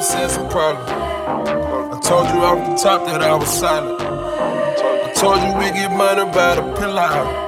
since a problem. I told you off the top that I was silent. I told you we get money by the pillow.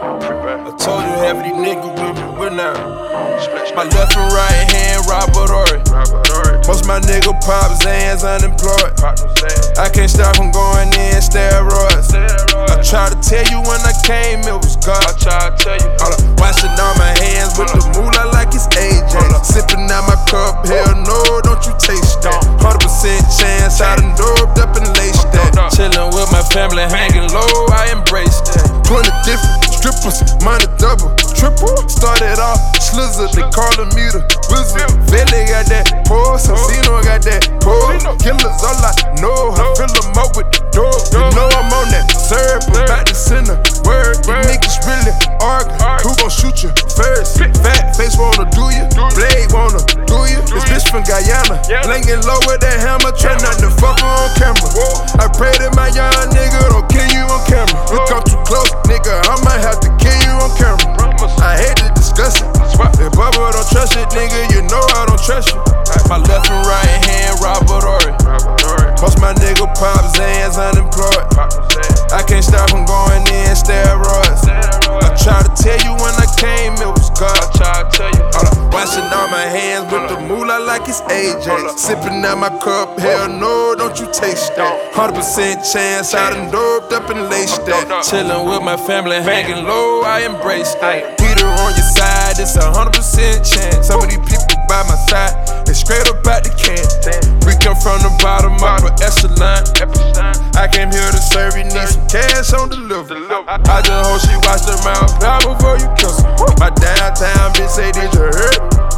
I told you half of these niggas with me, we're now. My left and right hand, Robert Ory. Most my nigga pops hands unemployed. I can't stop from going in steroids. I tried to tell you when I came, it was God. I tried to tell you. Washing all my hands with the moolah like it's AJ. Sipping out my cup, hell no, don't you taste that. 100% chance, I done doped up and laced that. Chillin' with my family, hanging low, I embrace that. 20 different strippers, mine a double, triple. Started off slizzer, they callin' me the wizard. Vele got that pose, Santino got that pose. Killers all I know, I fill them up with the door. You know I'm on that serve, about to send a word. You niggas really argue, who gon' shoot you first? Fat face wanna do you, blade wanna do you. This bitch from Guyana, slinging low with that hammer, try not to fuck her on camera. I pray that my young nigga don't kill you on camera. You come too close, nigga, I might have to kill you on camera. I hate to discuss it. If Bubba don't trust it, nigga, you know I don't trust you. My left and right hand, Robert Ory. Most my nigga pops hands unemployed. I can't stop from going in steroids. I tried to tell you when I came, it was God. I tried to tell you. Washing all my hands with the moolah like it's AJ. Sipping out my cup, hell no, don't you taste that. 100% chance, I done doped up and laced that. Chillin' with my family, hanging low, I embrace that. Peter on your side, it's 100% chance. Some of these people by my side, they straight up out the can. We come from the bottom of the echelon. I came here to serve, you need some cash on delivery. I just hope she watch the mouth out before you kiss her. My downtown bitch say, did you hear?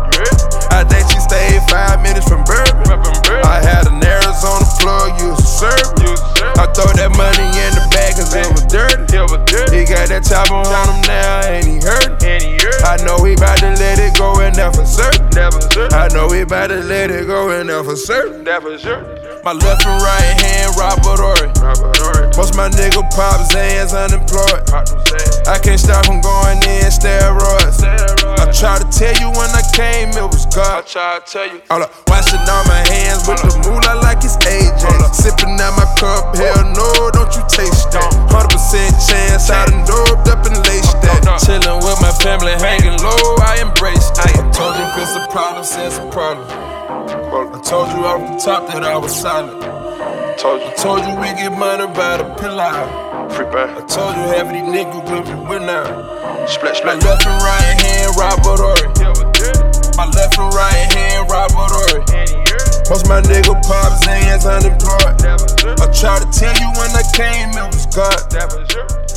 I think she stayed 5 minutes from Bourbon. I had an Arizona plug, used to serve. I throw that money in the bag cause it was dirty. He got that chopper on him now and he hurt. I know he bout to let it go and that for certain. I know he bout to let it go and that for certain. My left and right hand, Robert Ory. Most my nigga pops hands unemployed. I can't stop from going in steroids. I tried to tell you when I came, it was God. I tried to tell you. Washing all my hands with the moolah like it's AJ. Sipping out my cup, hell no, don't you taste that. 100% chance, I done doped up and laced that. Chillin' with my family, hanging low, I embrace that. I told you if it's a problem, since a problem. I told you off the top that I was silent. I told you we get money by the pillow. I told you half of these niggas with me, we're now. My left and right hand, Robert Ory. My left and right hand, Robert Ory. Most my nigga pops hands unemployed. I tried to tell you when I came, it was God.